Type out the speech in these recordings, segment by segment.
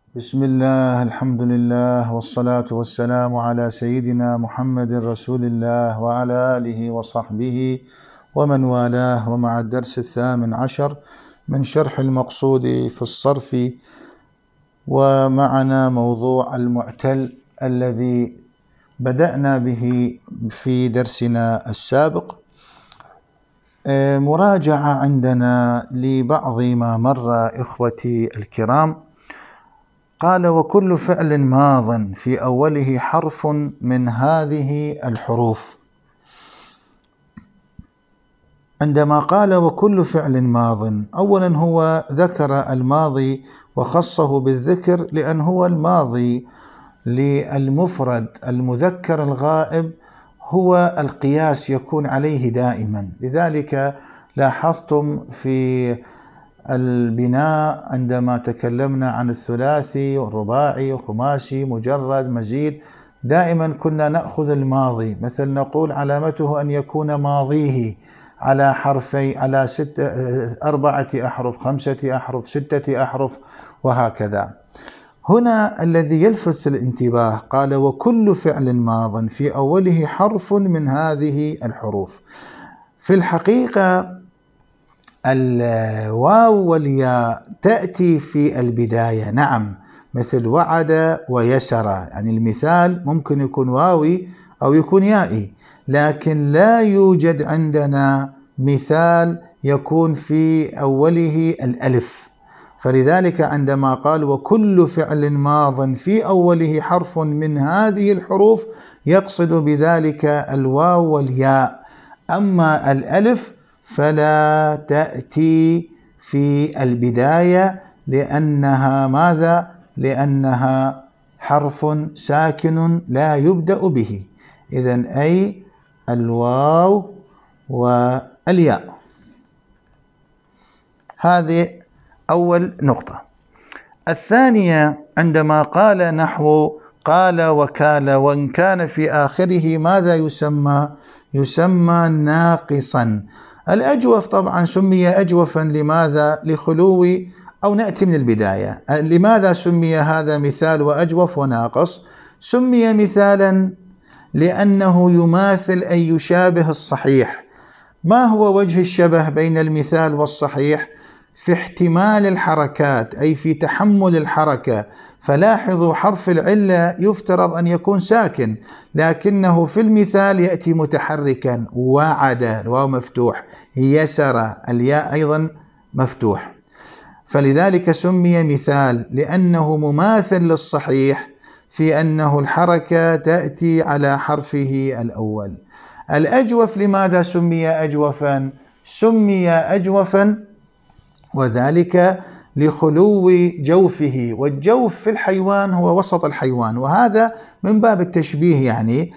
بسم الله، الحمد لله، والصلاة والسلام على سيدنا محمد رسول الله وعلى آله وصحبه ومن والاه. ومع الدرس 18 من شرح المقصود في الصرف، ومعنا موضوع المعتل الذي بدأنا به في درسنا السابق. مراجعة عندنا لبعض ما مر إخوتي الكرام. قال: وكل فعل ماض في أوله حرف من هذه الحروف. عندما قال وكل فعل ماض، أولا هو ذكر الماضي وخصه بالذكر لأن هو الماضي للمفرد المذكر الغائب هو القياس يكون عليه دائما. لذلك لاحظتم في البناء عندما تكلمنا عن الثلاثي والرباعي والخماسي مجرد مزيد، دائما كنا نأخذ الماضي، مثل نقول علامته أن يكون ماضيه على حرفي، على 4 أحرف، 5 أحرف، 6 أحرف، وهكذا. هنا الذي يلفت الانتباه قال وكل فعل ماض في أوله حرف من هذه الحروف. في الحقيقة الواو والياء تأتي في البداية، نعم، مثل وعد ويسر، يعني المثال ممكن يكون واوي أو يكون يائي، لكن لا يوجد عندنا مثال يكون في أوله الألف. فلذلك عندما قال وكل فعل ماض في أوله حرف من هذه الحروف يقصد بذلك الواو والياء. أما الألف فلا تأتي في البداية لأنها ماذا؟ لأنها حرف ساكن لا يبدأ به، إذن أي الواو والياء. هذه أول نقطة. الثانية عندما قال نحو قال وكال وإن كان في آخره ماذا يسمى؟ يسمى ناقصا. الأجوف طبعا سمي أجوفا لماذا؟ لخلو، أو نأتي من البداية. لماذا سمي هذا مثال وأجوف وناقص؟ سمي مثالا لأنه يماثل أي يشابه الصحيح. ما هو وجه الشبه بين المثال والصحيح؟ في احتمال الحركات، أي في تحمل الحركة. فلاحظوا حرف العلة يفترض أن يكون ساكن، لكنه في المثال يأتي متحركا. وعد الواو مفتوح، يسر الياء أيضا مفتوح، فلذلك سمي مثال لأنه مماثل للصحيح في أنه الحركة تأتي على حرفه الأول. الأجوف لماذا سمي أجوفا؟ سمي أجوفا وذلك لخلو جوفه، والجوف في الحيوان هو وسط الحيوان، وهذا من باب التشبيه، يعني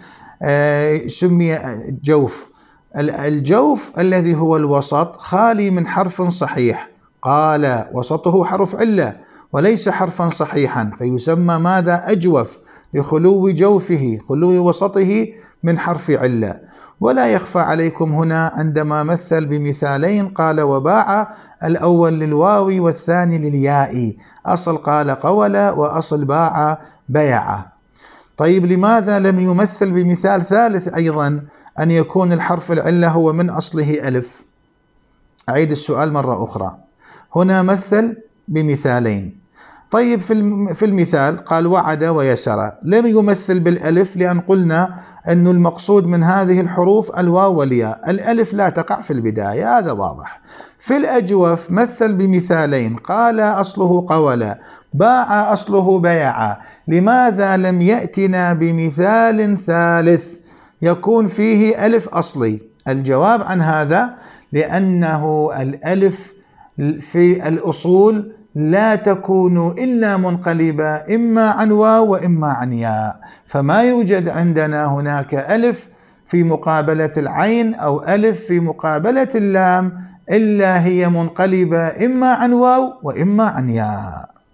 سمي جوف. الجوف الذي هو الوسط خالي من حرف صحيح، قال وسطه حرف علة وليس حرفا صحيحا، فيسمى ماذا؟ أجوف، لخلو جوفه، خلو وسطه من حرف علة. ولا يخفى عليكم هنا عندما مثل بمثالين قال وباع، الأول للواو والثاني للياء، أصل قال قول وأصل باع بيع. طيب لماذا لم يمثل بمثال ثالث أيضا أن يكون الحرف العلة هو من أصله ألف؟ أعيد السؤال مرة أخرى. هنا مثل بمثالين. طيب في المثال قال وعد ويسر، لم يمثل بالألف لأن قلنا أن المقصود من هذه الحروف الواو والياء، الألف لا تقع في البداية، هذا واضح. في الأجوف مثل بمثالين، قال أصله قول، باع أصله بيع. لماذا لم يأتنا بمثال ثالث يكون فيه ألف أصلي؟ الجواب عن هذا لأنه الألف في الأصول لا تكون إلا منقلبة، إما عن واو وإما عن ياء، فما يوجد عندنا هناك ألف في مقابلة العين أو ألف في مقابلة اللام إلا هي منقلبة إما عن واو وإما عن ياء.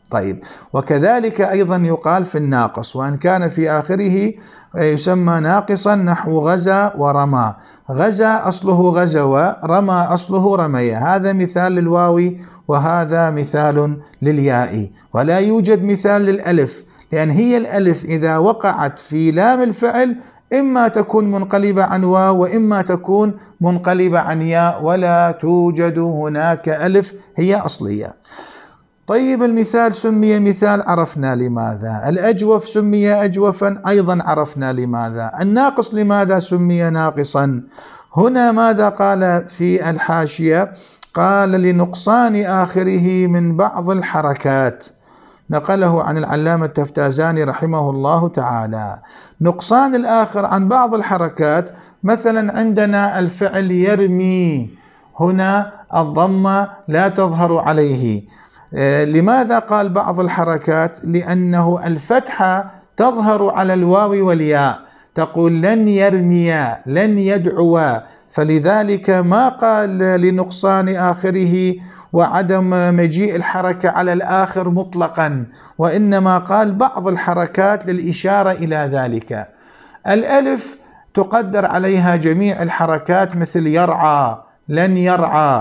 طيب، وكذلك أيضا يقال في الناقص: وأن كان في آخره يسمى ناقصا، نحو غزا ورمى. غزا أصله غزوى، رمى أصله رمي. هذا مثال للواو وهذا مثال للياء، ولا يوجد مثال للألف، لأن هي الألف إذا وقعت في لام الفعل إما تكون منقلبة عن واو وإما تكون منقلبة عن ياء، ولا توجد هناك ألف هي أصلية. طيب، المثال سمي مثال، عرفنا لماذا. الأجوف سمي أجوفا، أيضا عرفنا لماذا. الناقص لماذا سمي ناقصا؟ هنا ماذا قال في الحاشية؟ قال: لنقصان آخره من بعض الحركات. نقله عن العلامة التفتازاني رحمه الله تعالى. نقصان الآخر عن بعض الحركات، مثلا عندنا الفعل يرمي، هنا الضمة لا تظهر عليه. لماذا قال بعض الحركات؟ لأنه الفتحة تظهر على الواو والياء، تقول لن يرميا، لن يدعوا، فلذلك ما قال لنقصان آخره وعدم مجيء الحركة على الآخر مطلقا، وإنما قال بعض الحركات للإشارة إلى ذلك. الألف تقدر عليها جميع الحركات مثل يرعى، لن يرعى،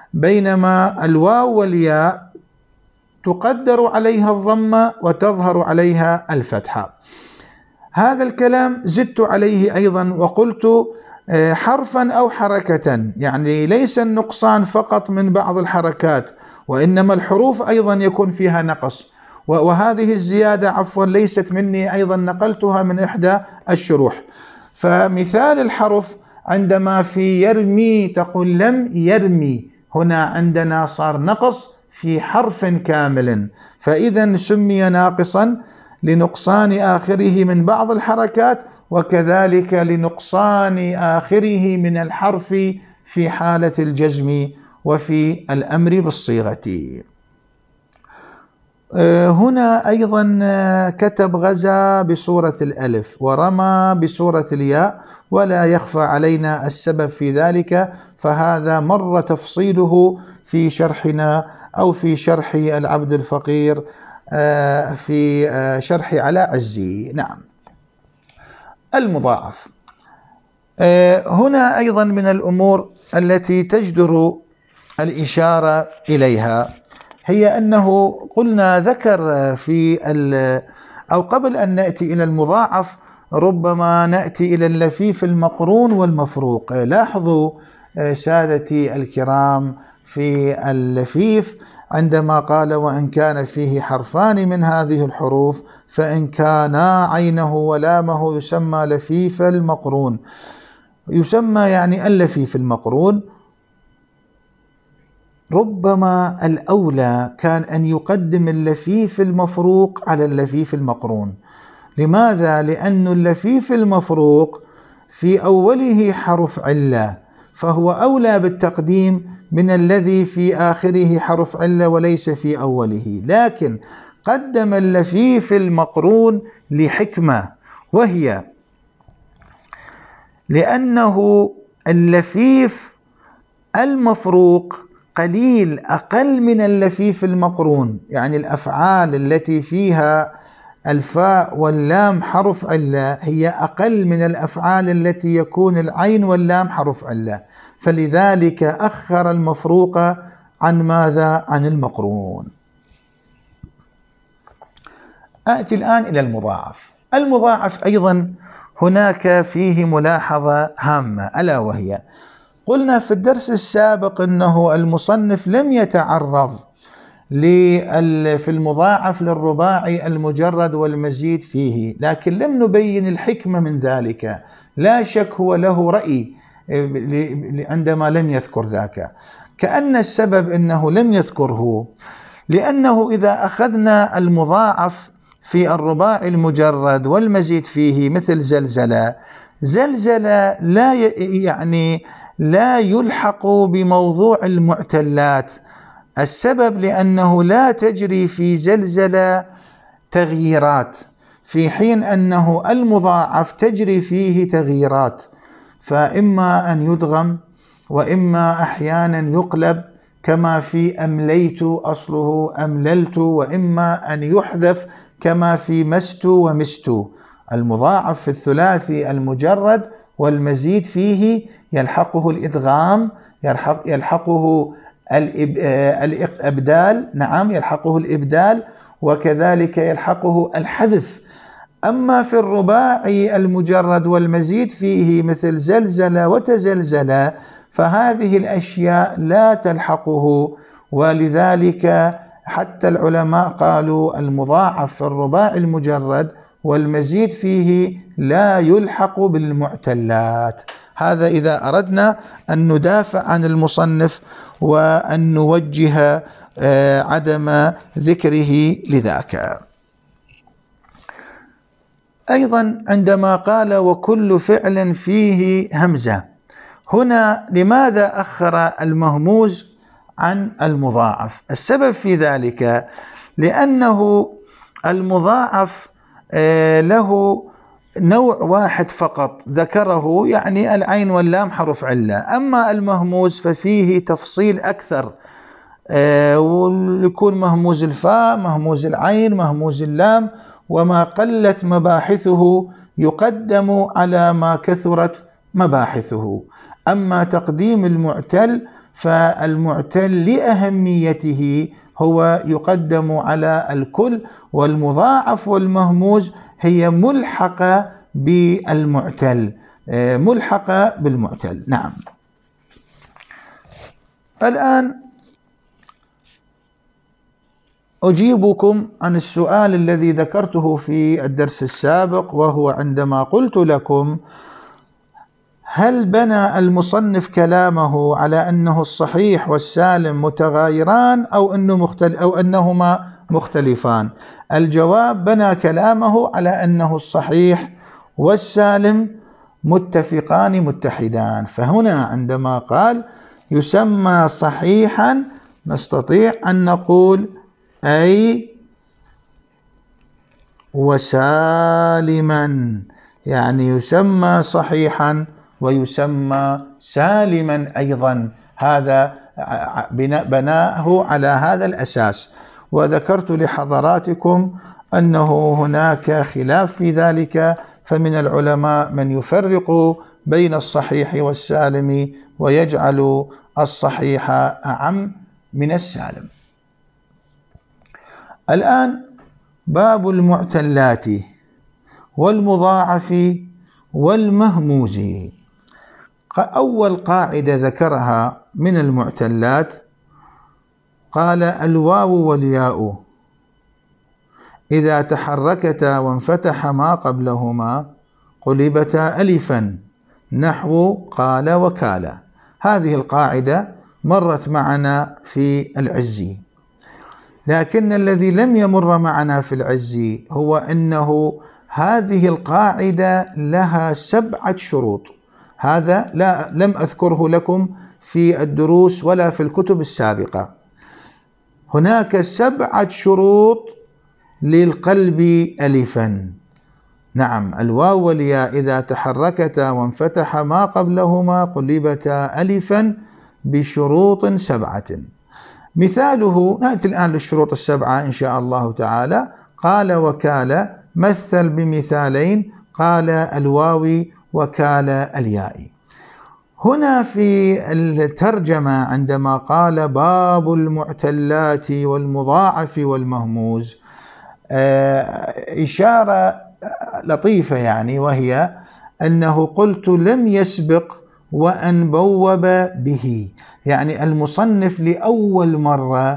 بينما الواو والياء تقدر عليها الضمة وتظهر عليها الفتحة. هذا الكلام زدت عليه أيضا وقلت حرفا أو حركة، يعني ليس النقصان فقط من بعض الحركات، وإنما الحروف أيضا يكون فيها نقص. وهذه الزيادة عفوا ليست مني، أيضا نقلتها من إحدى الشروح. فمثال الحرف عندما في يرمي تقول لم يرمي، هنا عندنا صار نقص في حرف كامل، فإذا سمي ناقصا لنقصان آخره من بعض الحركات، وكذلك لنقصان آخره من الحرف في حالة الجزم وفي الأمر بالصيغة. هنا أيضا كتب غزا بصورة الألف ورمى بصورة الياء، ولا يخفى علينا السبب في ذلك، فهذا مر تفصيله في شرحنا أو في شرح العبد الفقير في شرح على عزي. نعم. المضاعف هنا أيضا من الأمور التي تجدر الإشارة إليها، هي أنه قلنا ذكر في أو قبل أن نأتي إلى المضاعف ربما نأتي إلى اللفيف المقرون والمفروق. لاحظوا سادتي الكرام في اللفيف عندما قال: وإن كان فيه حرفان من هذه الحروف فإن كانا عينه ولامه يسمى لفيف المقرون. يسمى يعني اللفيف المقرون. ربما الأولى كان أن يقدم اللفيف المفروق على اللفيف المقرون. لماذا؟ لأن اللفيف المفروق في أوله حرف علة، فهو أولى بالتقديم من الذي في آخره حرف علة وليس في أوله، لكن قدم اللفيف المقرون لحكمة، وهي لأنه اللفيف المفروق قليل، أقل من اللفيف المقرون، يعني الأفعال التي فيها الفاء واللام حرف علة هي أقل من الأفعال التي يكون العين واللام حرف علة، فلذلك أخر المفروق عن ماذا؟ عن المقرون. آتي الآن إلى المضاعف. المضاعف أيضا هناك فيه ملاحظة هامة، ألا وهي: قلنا في الدرس السابق أنه المصنف لم يتعرض في المضاعف للرباعي المجرد والمزيد فيه، لكن لم نبين الحكمة من ذلك. لا شك هو له رأي عندما لم يذكر ذاك، كأن السبب أنه لم يذكره لأنه إذا أخذنا المضاعف في الرباعي المجرد والمزيد فيه مثل زلزلة، زلزلة لا يلحق بموضوع المعتلات. السبب لأنه لا تجري في زلزلة تغييرات، في حين أنه المضاعف تجري فيه تغييرات، فإما أن يدغم وإما أحيانا يقلب كما في أمليت أصله أمللت، وإما أن يحذف كما في مست ومست. المضاعف في الثلاثي المجرد والمزيد فيه يلحقه الإدغام، يلحقه الإبدال، نعم يلحقه الإبدال، وكذلك يلحقه الحذف. أما في الرباعي المجرد والمزيد فيه مثل زلزل وتزلزل فهذه الأشياء لا تلحقه، ولذلك حتى العلماء قالوا المضاعف في الرباعي المجرد والمزيد فيه لا يلحق بالمعتلات. هذا إذا أردنا أن ندافع عن المصنف وأن نوجه عدم ذكره لذاك. أيضا عندما قال وكل فعل فيه همزة، هنا لماذا أخر المهموز عن المضاعف؟ السبب في ذلك لأنه المضاعف له نوع واحد فقط ذكره، يعني العين واللام حرف علة. أما المهموز ففيه تفصيل أكثر، ويكون مهموز الفاء، مهموز العين، مهموز اللام، وما قلت مباحثه يقدم على ما كثرت مباحثه. أما تقديم المعتل فالمعتل لأهميته هو يقدم على الكل، والمضاعف والمهموز هي ملحقة بالمعتل، ملحقة بالمعتل. نعم. الآن أجيبكم عن السؤال الذي ذكرته في الدرس السابق، وهو عندما قلت لكم هل بنى المصنف كلامه على أنه الصحيح والسالم متغايران أو أنهما مختلفان؟ الجواب بنى كلامه على أنه الصحيح والسالم متفقان متحدان. فهنا عندما قال يسمى صحيحا نستطيع أن نقول أي وسالما، يعني يسمى صحيحا ويسمى سالما أيضا. هذا بناه على هذا الأساس. وذكرت لحضراتكم أنه هناك خلاف في ذلك، فمن العلماء من يفرق بين الصحيح والسالم ويجعل الصحيح أعم من السالم. الآن باب المعتلات والمضاعف والمهموز. أول قاعدة ذكرها من المعتلات قال الواو والياء إذا تحركتا وانفتح ما قبلهما قلبتا ألفا نحو قال وكال. هذه القاعدة مرت معنا في العزي، لكن الذي لم يمر معنا في العزي هو أنه هذه القاعدة لها 7 شروط. هذا لم أذكره لكم في الدروس ولا في الكتب السابقة. هناك 7 شروط للقلب ألفا. نعم، الواو والياء إذا تحركتا وانفتح ما قبلهما قلبتا ألفا بشروط 7. مثاله، نأتي الآن للشروط 7 إن شاء الله تعالى. قال وكال مثل بمثالين، قال الواو وكال الياء. هنا في الترجمة عندما قال باب المعتلات والمضاعف والمهموز إشارة لطيفة، يعني وهي أنه قلت لم يسبق وأن بوب به، يعني المصنف لأول مرة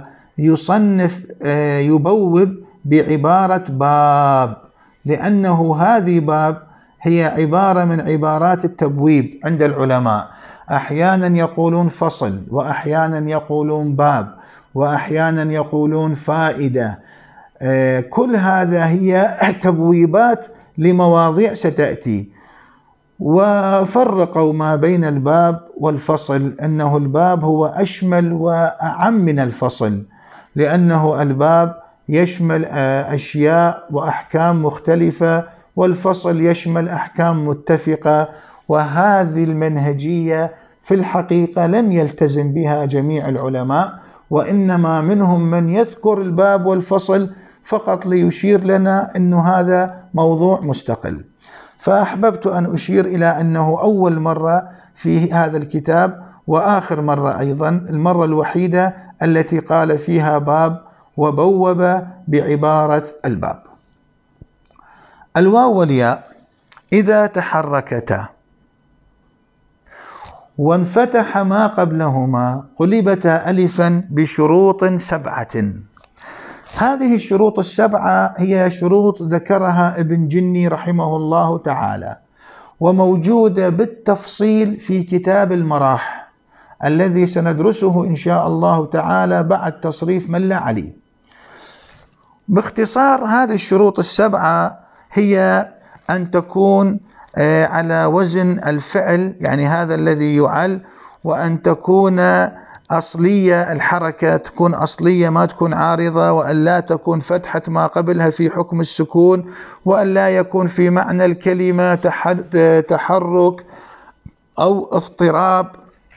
يبوب بعبارة باب، لأنه هذه باب هي عبارة من عبارات التبويب عند العلماء. أحيانا يقولون فصل، وأحيانا يقولون باب، وأحيانا يقولون فائدة. كل هذا هي تبويبات لمواضيع ستأتي. وفرقوا ما بين الباب والفصل، أنه الباب هو أشمل وأعم من الفصل، لأنه الباب يشمل أشياء وأحكام مختلفة، والفصل يشمل أحكام متفقة. وهذه المنهجية في الحقيقة لم يلتزم بها جميع العلماء، وإنما منهم من يذكر الباب والفصل فقط ليشير لنا أن هذا موضوع مستقل. فأحببت أن أشير إلى أنه أول مرة في هذا الكتاب، وآخر مرة أيضا، المرة الوحيدة التي قال فيها باب وبوب بعبارة الباب. الواو والياء إذا تحركتا وانفتح ما قبلهما قلبتا ألفا بشروط 7. هذه الشروط 7 هي شروط ذكرها ابن جني رحمه الله تعالى، وموجودة بالتفصيل في كتاب المراح الذي سندرسه إن شاء الله تعالى بعد تصريف من لا علي. باختصار هذه الشروط 7 هي أن تكون على وزن الفعل، يعني هذا الذي يعل، وأن تكون أصلية، الحركة تكون أصلية ما تكون عارضة، وأن لا تكون فتحة ما قبلها في حكم السكون، وأن لا يكون في معنى الكلمة تحرك أو اضطراب،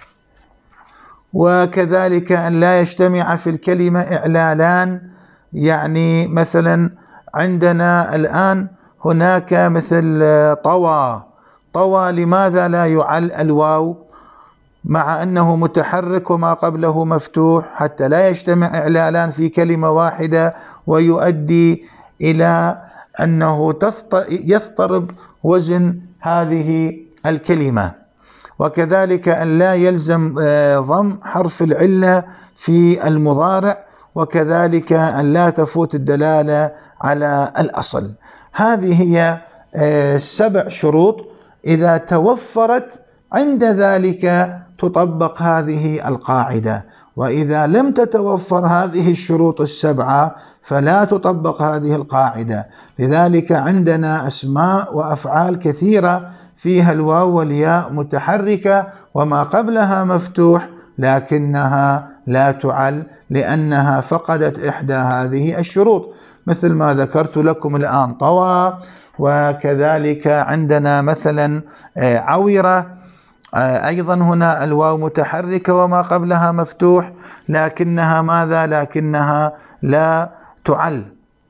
وكذلك أن لا يجتمع في الكلمة إعلالان. يعني مثلا عندنا الآن هناك مثل طوى، لماذا لا يعل الواو مع أنه متحرك وما قبله مفتوح حتى لا يجتمع إعلالان في كلمة واحدة ويؤدي إلى أنه يضطرب وزن هذه الكلمة. وكذلك أن لا يلزم ضم حرف العلة في المضارع، وكذلك أن لا تفوت الدلالة على الأصل. هذه هي 7 شروط، إذا توفرت عند ذلك تطبق هذه القاعدة، وإذا لم تتوفر هذه الشروط 7 فلا تطبق هذه القاعدة. لذلك عندنا أسماء وأفعال كثيرة فيها الواو والياء متحركة وما قبلها مفتوح، لكنها لا تعل لأنها فقدت إحدى هذه الشروط، مثل ما ذكرت لكم الآن طوى، وكذلك عندنا مثلا عورة، أيضا هنا الواو متحركة وما قبلها مفتوح، لكنها ماذا؟ لكنها لا تعل.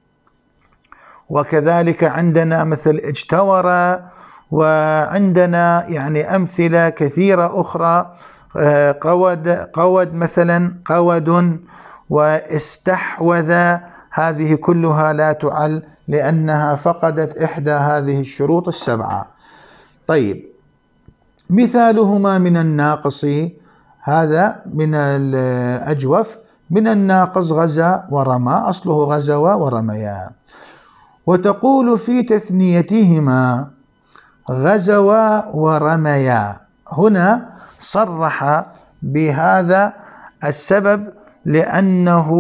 وكذلك عندنا مثل اجتور، وعندنا يعني أمثلة كثيرة أخرى، قود مثلا، قود، واستحوذ، هذه كلها لا تعل لأنها فقدت إحدى هذه الشروط 7. طيب، مثالهما من الناقص، هذا من الأجوف، من الناقص غزا ورمى، أصله غزوا ورميا. وتقول في تثنيتهما غزوا ورميا. هنا صرح بهذا السبب لأنه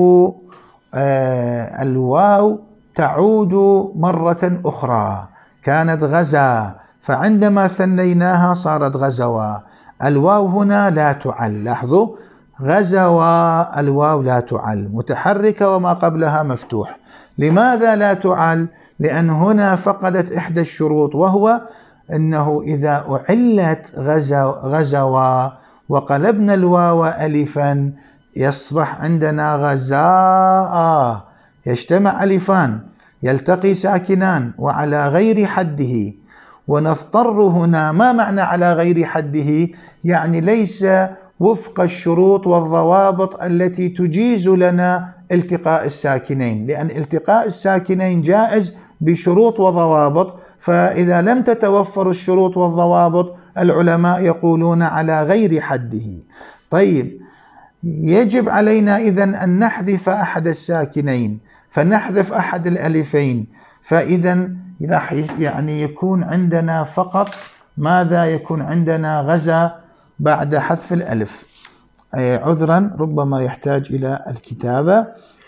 الواو تعود مرة أخرى، كانت غزا، فعندما ثنيناها صارت غزوا. الواو هنا لا تعل، لاحظوا، غزوا الواو لا تعل، متحركة وما قبلها مفتوح. لماذا لا تعل؟ لأن هنا فقدت إحدى الشروط، وهو أنه إذا أعلت غزوا وقلبنا الواو ألفا يصبح عندنا غزاء، يجتمع ألفان يلتقي ساكنان وعلى غير حده. ونضطر هنا، ما معنى على غير حده؟ يعني ليس وفق الشروط والضوابط التي تجيز لنا التقاء الساكنين، لأن التقاء الساكنين جائز بشروط وضوابط، فإذا لم تتوفر الشروط والضوابط العلماء يقولون على غير حده. طيب، يجب علينا إذن أن نحذف أحد الساكنين، فنحذف أحد الألفين، فإذا يعني يكون عندنا فقط ماذا؟ يكون عندنا غزا بعد حذف الألف. عذرا، ربما يحتاج إلى الكتابة.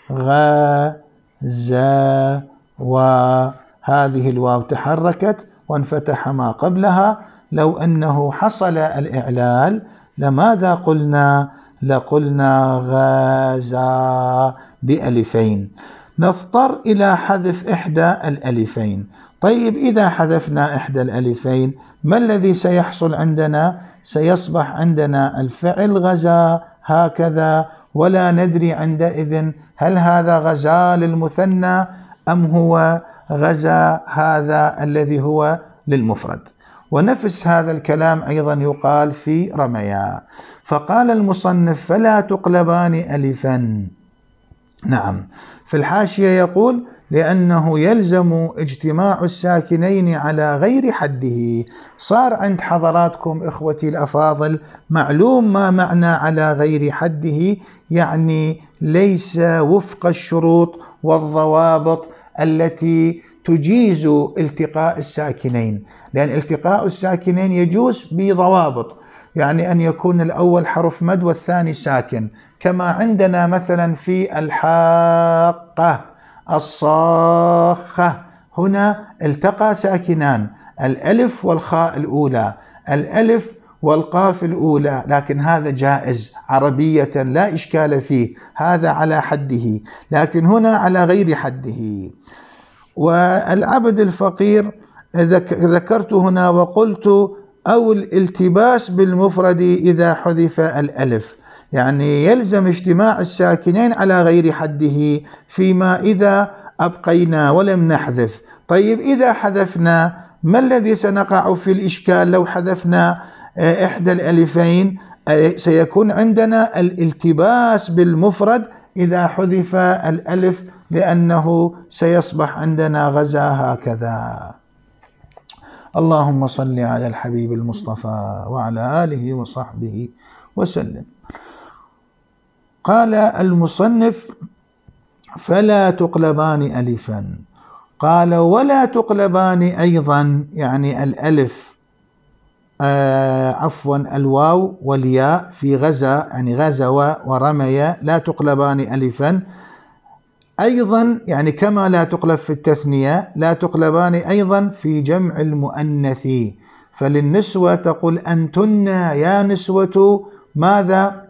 غزا، وهذه الواو تحركت وانفتح ما قبلها. لو أنه حصل الإعلال لماذا قلنا؟ لقلنا غزا بألفين. نضطر إلى حذف إحدى الألفين. طيب إذا حذفنا إحدى الألفين ما الذي سيحصل عندنا؟ سيصبح عندنا الفعل غزا هكذا، ولا ندري عندئذ هل هذا غزا للمثنى أم هو غزا هذا الذي هو للمفرد. ونفس هذا الكلام أيضا يقال في رميا. فقال المصنف فلا تقلبان ألفا. نعم، في الحاشية يقول لأنه يلزم اجتماع الساكنين على غير حده. صار عند حضراتكم إخوتي الأفاضل معلوم ما معنى على غير حده، يعني ليس وفق الشروط والضوابط التي تجيز التقاء الساكنين، لأن التقاء الساكنين يجوز بضوابط، يعني أن يكون الأول حرف مد والثاني ساكن، كما عندنا مثلا في الحاقة الصاخة، هنا التقى ساكنان، الألف والخاء الأولى، الألف والقاف الأولى، لكن هذا جائز عربية لا إشكال فيه، هذا على حده، لكن هنا على غير حده. والعبد الفقير ذكرت هنا وقلت أو الالتباس بالمفرد إذا حذف الألف، يعني يلزم اجتماع الساكنين على غير حده فيما إذا أبقينا ولم نحذف. طيب إذا حذفنا ما الذي سنقع في الإشكال؟ لو حذفنا إحدى الألفين سيكون عندنا الالتباس بالمفرد إذا حذف الألف، لأنه سيصبح عندنا غزا هكذا. اللهم صل على الحبيب المصطفى وعلى آله وصحبه وسلم. قال المصنف فلا تقلبان ألفا. قال ولا تقلبان أيضا، يعني الألف الواو والياء في غزا، يعني غزو ورمي، لا تقلبان ألفا أيضا، يعني كما لا تقلب في التثنية لا تقلبان أيضا في جمع المؤنث. فللنسوة تقول أنتن يا نسوة ماذا؟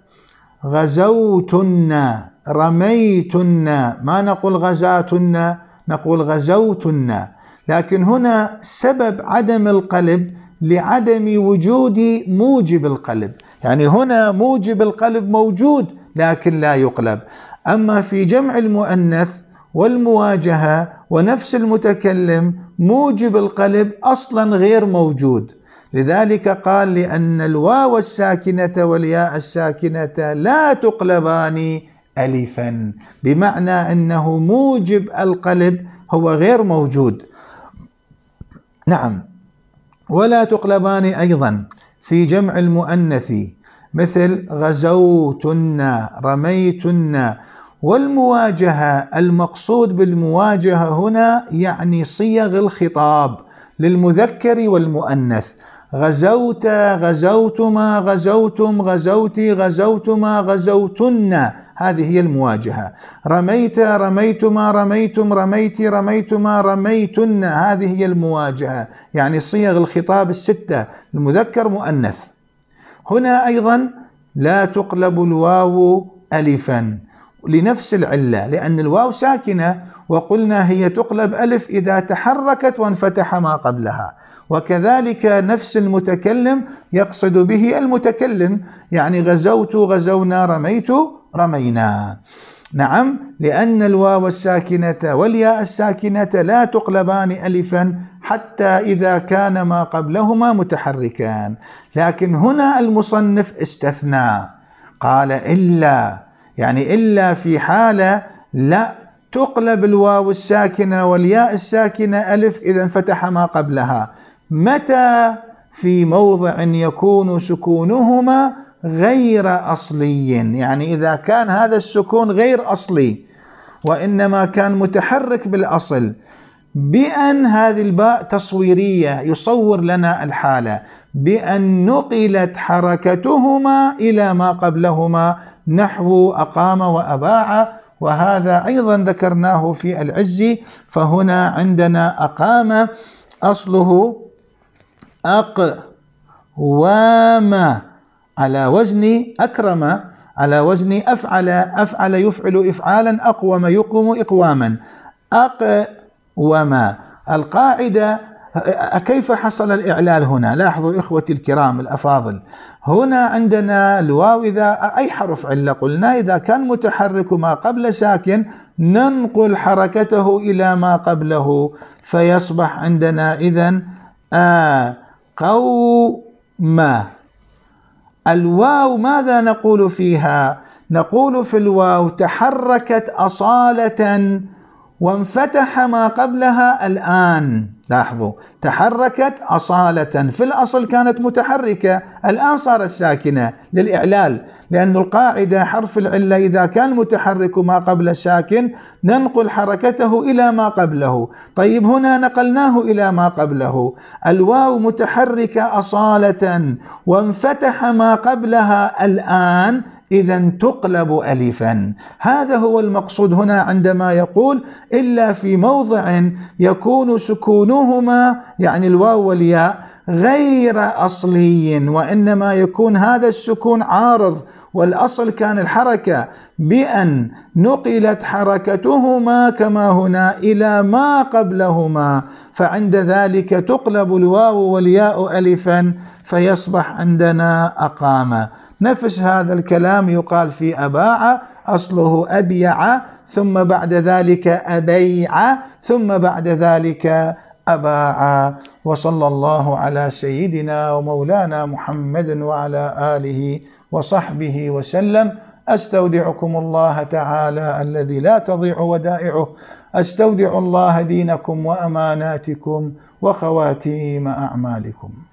غزوتن، رميتن، ما نقول غزاتن، نقول غزوتن. لكن هنا سبب عدم القلب لعدم وجود موجب القلب، يعني هنا موجب القلب موجود لكن لا يقلب. أما في جمع المؤنث والمواجهة ونفس المتكلم موجب القلب أصلا غير موجود، لذلك قال لأن الواو الساكنة والياء الساكنة لا تقلبان ألفا، بمعنى أنه موجب القلب هو غير موجود. نعم. ولا تقلبان أيضا في جمع المؤنث مثل غزوتن، رميتن. والمواجهة، المقصود بالمواجهة هنا يعني صيغ الخطاب للمذكر والمؤنث، غزوت، غزوتما، غزوتم، غزوتي، غزوتما، غزوتن، هذه هي المواجهة. رميت، رميتما، رميتم، رميتي، رميتما، رميتن، هذه هي المواجهة، يعني صيغ الخطاب الستة المذكر مؤنث. هنا أيضا لا تقلب الواو ألفا لنفس العلة، لأن الواو ساكنة وقلنا هي تقلب ألف إذا تحركت وانفتح ما قبلها، وكذلك نفس المتكلم يقصد به المتكلم، يعني غزوت، غزونا، رميت، رمينا. نعم، لأن الواو الساكنة والياء الساكنة لا تقلبان ألفا حتى إذا كان ما قبلهما متحركان. لكن هنا المصنف استثنى، قال إلا، يعني إلا في حالة لا تقلب الواو الساكنة والياء الساكنة ألف إذا انفتح ما قبلها. متى؟ في موضع يكون سكونهما غير أصلي، يعني إذا كان هذا السكون غير أصلي وإنما كان متحرك بالأصل، بأن هذه الباء تصويرية يصور لنا الحالة، بأن نقلت حركتهما إلى ما قبلهما نحو أقام وأباع، وهذا أيضا ذكرناه في العز. فهنا عندنا أقام أصله أقوام على وزن أكرم، على وزن أفعل، أفعل يفعل إفعالا، أقوم يقوم إقواما، أقوم. القاعدة كيف حصل الإعلال هنا؟ لاحظوا إخوتي الكرام الأفاضل، هنا عندنا الواو إذا أي حرف علة قلنا إذا كان متحرك ما قبل ساكن ننقل حركته إلى ما قبله، فيصبح عندنا إذن قوم. الواو ماذا نقول فيها؟ نقول في الواو تحركت أصالة وانفتح ما قبلها الآن. لاحظوا تحركت أصالة، في الأصل كانت متحركة الآن صارت ساكنة للإعلال، لأن القاعدة حرف العلة إذا كان متحرك ما قبل الساكن ننقل حركته إلى ما قبله. طيب هنا نقلناه إلى ما قبله، الواو متحركة أصالة وانفتح ما قبلها الآن، إذن تقلب ألفا. هذا هو المقصود هنا عندما يقول إلا في موضع يكون سكونهما يعني الواو والياء غير أصلي، وإنما يكون هذا السكون عارض، والأصل كان الحركة، بأن نقلت حركتهما كما هنا إلى ما قبلهما، فعند ذلك تقلب الواو والياء ألفا فيصبح عندنا أقام. نفس هذا الكلام يقال في أباع، أصله أبيع، ثم بعد ذلك أبيع، ثم بعد ذلك أباع. وصلى الله على سيدنا ومولانا محمد وعلى آله وصحبه وسلم. أستودعكم الله تعالى الذي لا تضيع ودائعه، أستودع الله دينكم وأماناتكم وخواتيم أعمالكم.